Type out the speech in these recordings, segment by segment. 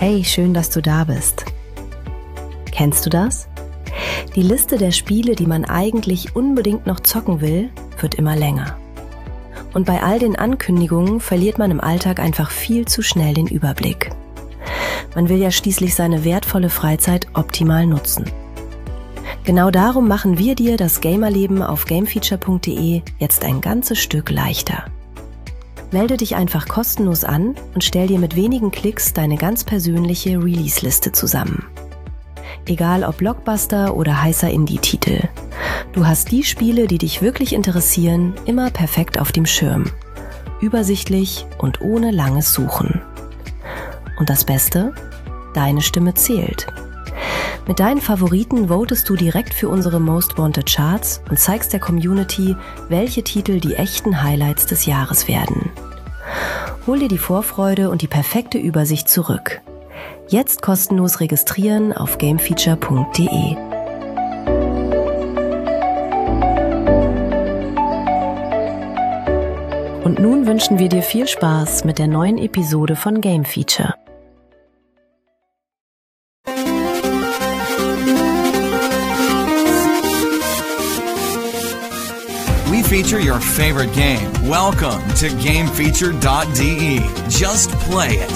Hey, schön, dass du da bist. Kennst du das? Die Liste der Spiele, die man eigentlich unbedingt noch zocken will, wird immer länger. Und bei all den Ankündigungen verliert man im Alltag einfach viel zu schnell den Überblick. Man will ja schließlich seine wertvolle Freizeit optimal nutzen. Genau darum machen wir dir das Gamerleben auf gamefeature.de jetzt ein ganzes Stück leichter. Melde dich einfach kostenlos an und stell dir mit wenigen Klicks deine ganz persönliche Release-Liste zusammen. Egal ob Blockbuster oder heißer Indie-Titel. Du hast die Spiele, die dich wirklich interessieren, immer perfekt auf dem Schirm. Übersichtlich und ohne langes Suchen. Und das Beste? Deine Stimme zählt. Mit deinen Favoriten votest du direkt für unsere Most Wanted Charts und zeigst der Community, welche Titel die echten Highlights des Jahres werden. Hol dir die Vorfreude und die perfekte Übersicht zurück. Jetzt kostenlos registrieren auf gamefeature.de. Und nun wünschen wir dir viel Spaß mit der neuen Episode von Game Feature. We feature your favorite game. Welcome to GameFeature.de. Just play it.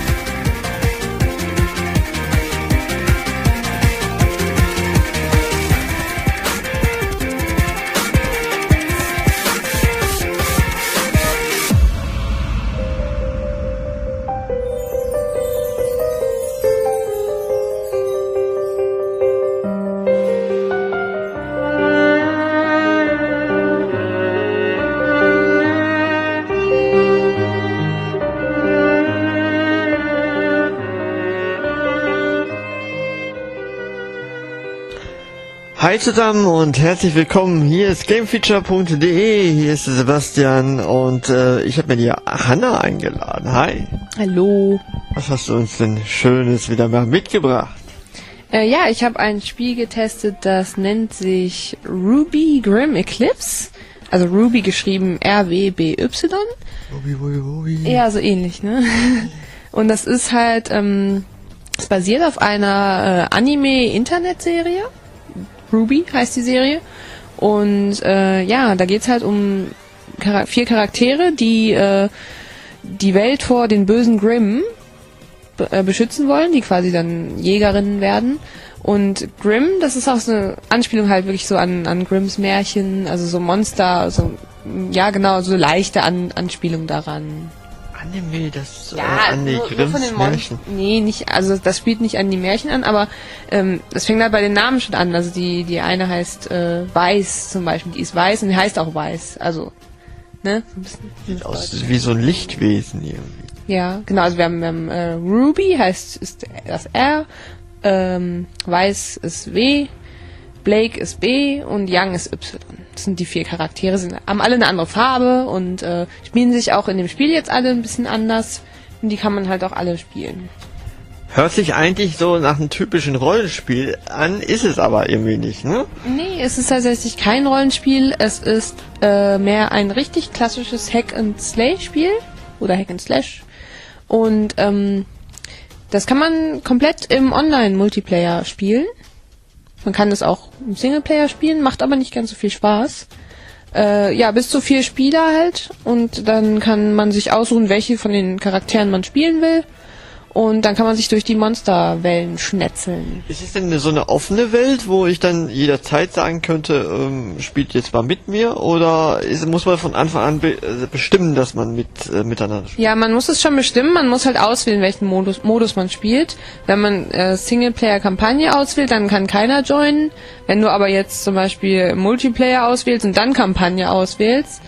Hi zusammen und herzlich willkommen. Hier ist gamefeature.de, hier ist der Sebastian und ich habe mir die Hanna eingeladen. Hi. Hallo. Was hast du uns denn Schönes wieder mal mitgebracht? Ja, ich habe ein Spiel getestet, das nennt sich Ruby Grim Eclipse. Also Ruby geschrieben R-W-B-Y. Ruby. Ja, so ähnlich, ne? Und das ist halt, es basiert auf einer Anime-Internet-Serie. Ruby heißt die Serie. Und ja, da geht's halt um 4 Charaktere, die die Welt vor den bösen Grimm beschützen wollen, die quasi dann Jägerinnen werden. Und Grimm, das ist auch so eine Anspielung halt wirklich so an Grimms Märchen, also so Monster, so, ja genau, so leichte Anspielung daran. Anime, das ja, an die nur von den Märchen. Nee, nicht, also das spielt nicht an die Märchen an, aber das fängt halt bei den Namen schon an. Also die eine heißt Weiß zum Beispiel, die ist weiß und die heißt auch Weiß. Also, ne? So ein bisschen Sieht aus wie so ein Lichtwesen irgendwie. Ja, genau, also wir haben Ruby ist das R, Weiß ist W, Blake ist B und Young ist Y. Das sind die 4 Charaktere, haben alle eine andere Farbe und spielen sich auch in dem Spiel jetzt alle ein bisschen anders. Und die kann man halt auch alle spielen. Hört sich eigentlich so nach einem typischen Rollenspiel an, ist es aber irgendwie nicht, ne? Nee, es ist tatsächlich kein Rollenspiel. Es ist mehr ein richtig klassisches Hack-and-Slay-Spiel. Oder Hack-and-Slash. Und das kann man komplett im Online-Multiplayer spielen. Man kann das auch im Singleplayer spielen, macht aber nicht ganz so viel Spaß. Ja, bis zu 4 Spieler halt. Und dann kann man sich aussuchen, welche von den Charakteren man spielen will. Und dann kann man sich durch die Monsterwellen schnetzeln. Ist es denn so eine offene Welt, wo ich dann jederzeit sagen könnte, spielt jetzt mal mit mir? Oder muss man von Anfang an bestimmen, dass man miteinander spielt? Ja, man muss es schon bestimmen. Man muss halt auswählen, welchen Modus man spielt. Wenn man Singleplayer-Kampagne auswählt, dann kann keiner joinen. Wenn du aber jetzt zum Beispiel Multiplayer auswählst und dann Kampagne auswählst,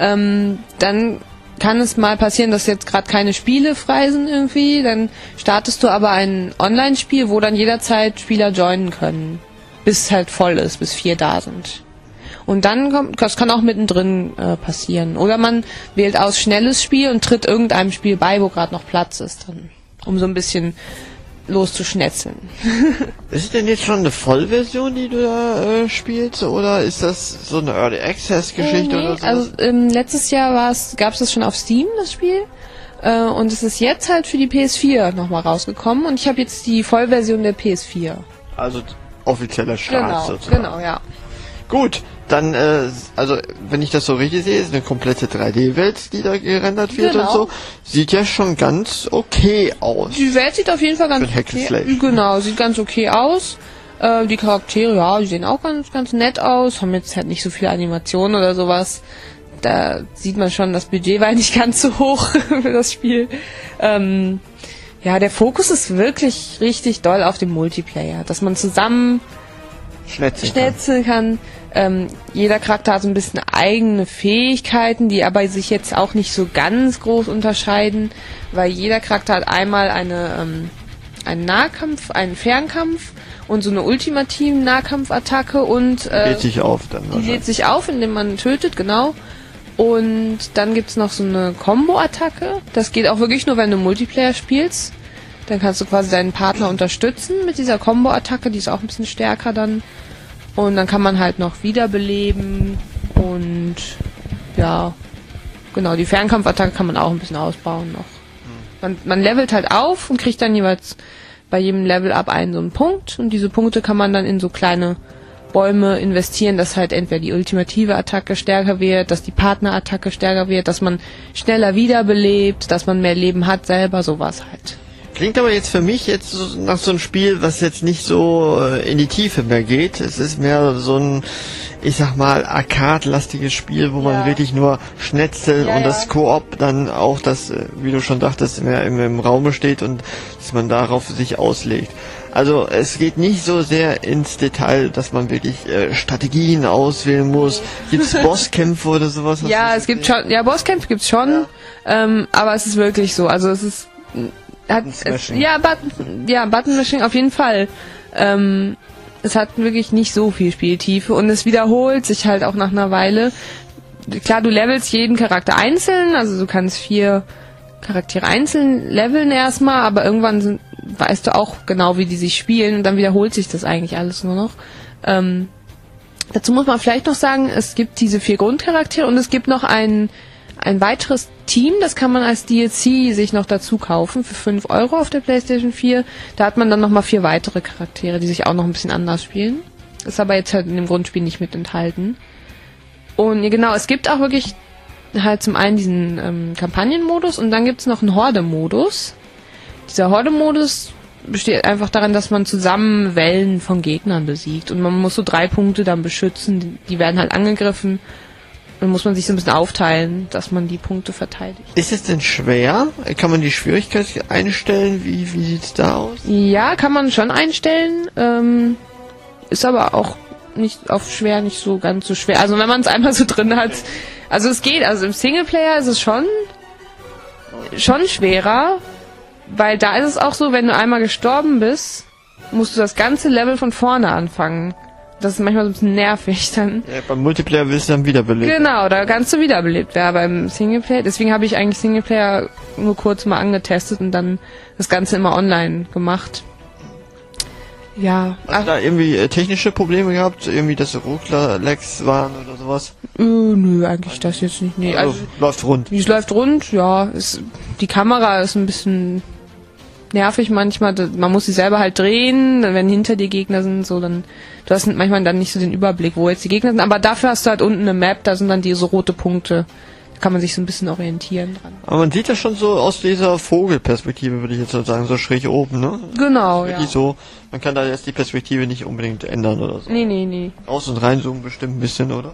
dann kann es mal passieren, dass jetzt gerade keine Spiele frei sind irgendwie, dann startest du aber ein Online-Spiel, wo dann jederzeit Spieler joinen können, bis es halt voll ist, bis 4 da sind. Und dann das kann auch mittendrin passieren. Oder man wählt aus schnelles Spiel und tritt irgendeinem Spiel bei, wo gerade noch Platz ist, dann, um so ein bisschen loszuschnetzeln. Ist es denn jetzt schon eine Vollversion, die du da spielst, oder ist das so eine Early Access Geschichte nee, oder so? Also letztes Jahr gab es das schon auf Steam, das Spiel. Und es ist jetzt halt für die PS4 nochmal rausgekommen und ich habe jetzt die Vollversion der PS4. Also offizieller Start sozusagen. Genau, ja. Gut, dann, also wenn ich das so richtig sehe, ist eine komplette 3D-Welt, die da gerendert wird und so. Sieht ja schon ganz okay aus. Die Welt sieht auf jeden Fall ganz okay. Genau, sieht ganz okay aus. Die Charaktere, ja, die sehen auch ganz nett aus, haben jetzt halt nicht so viele Animationen oder sowas. Da sieht man schon, das Budget war nicht ganz so hoch für das Spiel. Ja, der Fokus ist wirklich richtig doll auf dem Multiplayer, dass man zusammen schnetzeln kann. Jeder Charakter hat so ein bisschen eigene Fähigkeiten, die aber sich jetzt auch nicht so ganz groß unterscheiden, weil jeder Charakter hat einmal einen Nahkampf, einen Fernkampf und so eine ultimativen Nahkampfattacke und lädt sich auf dann. Die lädt sich auf, indem man tötet, genau. Und dann gibt's noch so eine Combo-Attacke. Das geht auch wirklich nur, wenn du Multiplayer spielst. Dann kannst du quasi deinen Partner unterstützen mit dieser Combo-Attacke, die ist auch ein bisschen stärker dann. Und dann kann man halt noch wiederbeleben und ja, genau, die Fernkampfattacke kann man auch ein bisschen ausbauen noch. Man levelt halt auf und kriegt dann jeweils bei jedem Level-Up so einen Punkt und diese Punkte kann man dann in so kleine Bäume investieren, dass halt entweder die ultimative Attacke stärker wird, dass die Partnerattacke stärker wird, dass man schneller wiederbelebt, dass man mehr Leben hat selber, sowas halt. Klingt aber jetzt für mich jetzt so nach so einem Spiel, was jetzt nicht so in die Tiefe mehr geht. Es ist mehr so ein, ich sag mal, Arcade-lastiges Spiel, wo man wirklich nur schnetzeln und das Koop dann auch das, wie du schon dachtest, mehr im Raume steht und dass man darauf sich auslegt. Also es geht nicht so sehr ins Detail, dass man wirklich Strategien auswählen muss. Gibt's Bosskämpfe oder sowas? Ja, es gibt schon, Bosskämpfe gibt's schon, aber es ist wirklich so. Also es ist Button-Mashing auf jeden Fall. Es hat wirklich nicht so viel Spieltiefe und es wiederholt sich halt auch nach einer Weile. Klar, du levelst jeden Charakter einzeln, also du kannst 4 Charaktere einzeln leveln erstmal, aber irgendwann weißt du auch genau, wie die sich spielen und dann wiederholt sich das eigentlich alles nur noch. Dazu muss man vielleicht noch sagen, es gibt diese 4 Grundcharaktere und es gibt noch ein weiteres Team, das kann man als DLC sich noch dazu kaufen für 5 € auf der PlayStation 4. Da hat man dann nochmal 4 weitere Charaktere, die sich auch noch ein bisschen anders spielen. Ist aber jetzt halt in dem Grundspiel nicht mit enthalten. Und genau, es gibt auch wirklich halt zum einen diesen Kampagnenmodus und dann gibt's noch einen Horde-Modus. Dieser Horde-Modus besteht einfach darin, dass man zusammen Wellen von Gegnern besiegt und man muss so 3 Punkte dann beschützen, die werden halt angegriffen. Dann muss man sich so ein bisschen aufteilen, dass man die Punkte verteidigt. Ist es denn schwer? Kann man die Schwierigkeit einstellen? Wie sieht's da aus? Ja, kann man schon einstellen. Ist aber auch nicht auf schwer nicht so ganz so schwer. Also wenn man es einmal so drin hat. Also es geht. Also im Singleplayer ist es schon schwerer, weil da ist es auch so, wenn du einmal gestorben bist, musst du das ganze Level von vorne anfangen. Das ist manchmal so ein bisschen nervig dann. Ja, beim Multiplayer willst du dann wiederbelebt. Genau, da kannst du wiederbelebt werden beim Singleplayer. Deswegen habe ich eigentlich Singleplayer nur kurz mal angetestet und dann das Ganze immer online gemacht. Ja. Hast du da irgendwie technische Probleme gehabt? Irgendwie, dass Ruckler-Lags waren oder sowas? Nö, eigentlich das jetzt nicht. Nee, also läuft rund. Es läuft rund, ja. Die Kamera ist ein bisschen nervig manchmal. Man muss sie selber halt drehen, wenn hinter dir Gegner sind, so dann. Du hast manchmal dann nicht so den Überblick, wo jetzt die Gegner sind, aber dafür hast du halt unten eine Map, da sind dann diese rote Punkte. Da kann man sich so ein bisschen orientieren dran. Aber man sieht das schon so aus dieser Vogelperspektive, würde ich jetzt so sagen, so schräg oben, ne? Genau, ja. So, man kann da jetzt die Perspektive nicht unbedingt ändern oder so. Nee. Raus und reinzoomen bestimmt ein bisschen, oder?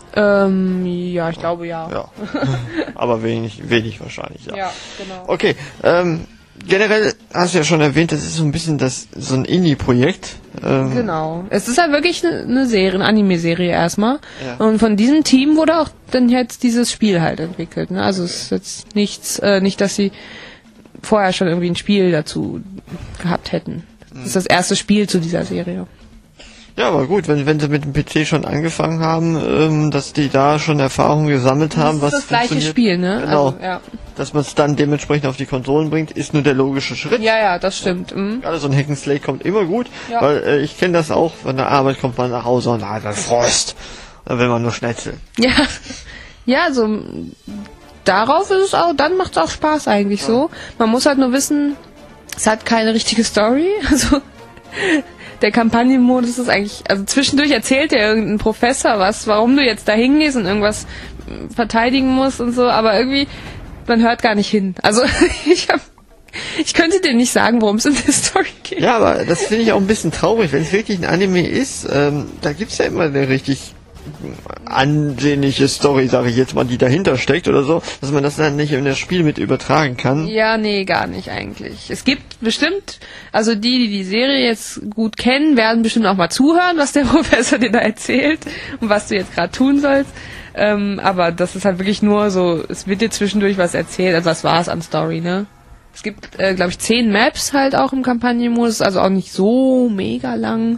Ja, ich glaube ja. Ja. Aber wenig wahrscheinlich, ja. Ja, genau. Okay, generell hast du ja schon erwähnt, das ist so ein bisschen so ein Indie-Projekt. Genau. Es ist halt wirklich eine Serie, eine Anime-Serie erstmal. Ja. Und von diesem Team wurde auch dann jetzt dieses Spiel halt entwickelt. Ne? Also es ist jetzt nicht, dass sie vorher schon irgendwie ein Spiel dazu gehabt hätten. Das ist das erste Spiel zu dieser Serie. Ja, aber gut, wenn sie mit dem PC schon angefangen haben, dass die da schon Erfahrungen gesammelt haben, was das gleiche Spiel, ne? Genau. Also, ja. Dass man es dann dementsprechend auf die Konsolen bringt, ist nur der logische Schritt. Ja, das stimmt. Mhm. Gerade so ein Hack'n'Slay kommt immer gut, weil ich kenne das auch, von der Arbeit kommt man nach Hause und hat dann Frost. Da will man nur schnetzeln. Ja, so darauf ist es auch, dann macht es auch Spaß eigentlich so. Man muss halt nur wissen, es hat keine richtige Story, also der Kampagnenmodus ist eigentlich, also zwischendurch erzählt dir irgendein Professor was, warum du jetzt da hingehst und irgendwas verteidigen musst und so, aber irgendwie, man hört gar nicht hin. Also ich könnte dir nicht sagen, worum es in der Story geht. Ja, aber das finde ich auch ein bisschen traurig, wenn es wirklich ein Anime ist, da gibt's ja immer eine richtig ansehnliche Story, sage ich jetzt mal, die dahinter steckt oder so, dass man das dann nicht in das Spiel mit übertragen kann. Ja, nee, gar nicht eigentlich. Es gibt bestimmt, also die Serie jetzt gut kennen, werden bestimmt auch mal zuhören, was der Professor dir da erzählt und was du jetzt gerade tun sollst. Aber das ist halt wirklich nur so, es wird dir zwischendurch was erzählt, also das war's an Story, ne? Es gibt, glaube ich, 10 Maps halt auch im Kampagnenmodus, also auch nicht so mega lang.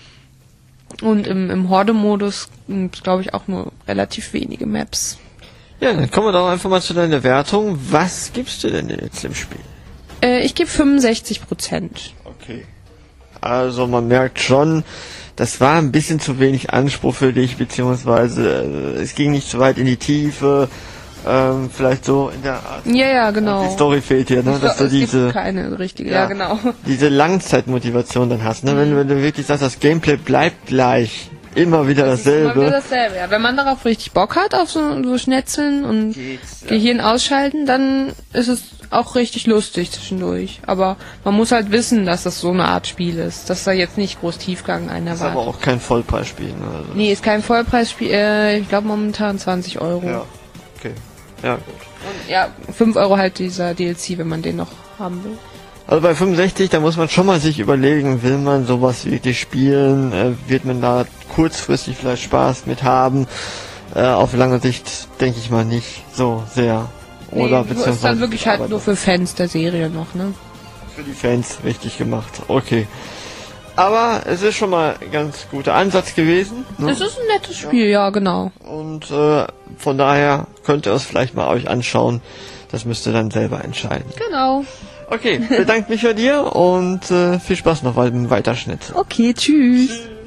Und im Horde-Modus glaube ich auch nur relativ wenige Maps. Ja, dann kommen wir doch einfach mal zu deiner Wertung. Was gibst du denn jetzt im Spiel? Ich gebe 65%. Okay. Also man merkt schon, das war ein bisschen zu wenig Anspruch für dich, beziehungsweise es ging nicht so weit in die Tiefe. Vielleicht so in der Art. Ja, genau. Die Story fehlt dir, ne? Dass du gibt keine richtige, ja, genau. Diese Langzeitmotivation dann hast, ne? Wenn du wirklich sagst, das Gameplay bleibt gleich, immer wieder dasselbe. Immer wieder dasselbe, ja. Wenn man darauf richtig Bock hat, auf so Schnetzeln und Gehirn ausschalten, dann ist es auch richtig lustig zwischendurch. Aber man muss halt wissen, dass das so eine Art Spiel ist, dass da jetzt nicht groß Tiefgang einer ist aber auch kein Vollpreisspiel, ne? Also nee, ist kein Vollpreisspiel, ich glaube momentan 20 €. Ja, okay. Ja, gut. Und ja, 5 € halt dieser DLC, wenn man den noch haben will. Also bei 65, da muss man schon mal sich überlegen, will man sowas wirklich spielen, wird man da kurzfristig vielleicht Spaß mit haben, auf lange Sicht denke ich mal nicht so sehr. Oder nee, ist dann wirklich halt nur für Fans der Serie noch, ne? Für die Fans richtig gemacht, okay. Aber es ist schon mal ein ganz guter Ansatz gewesen. Ne? Es ist ein nettes Spiel, ja genau. Und von daher könnt ihr es vielleicht mal euch anschauen. Das müsst ihr dann selber entscheiden. Genau. Okay, bedanke mich bei dir und viel Spaß noch beim Weiterschnitt. Okay, tschüss.